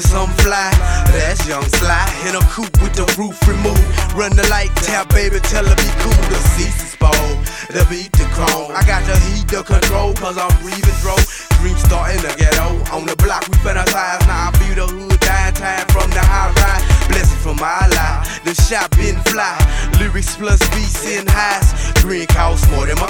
some fly. That's Young Sly in a coupe with the roof removed. Run the light tap, baby, tell her be cool. The seats exposed, the beat the chrome. I got the heat, the control, cause I'm breathing throw. Dream starting to ghetto. On the block we fantasize. Now I view the hood dying time from the high ride. Blessing from my life, the shop been fly. Lyrics plus beats in highs. Green cost more than my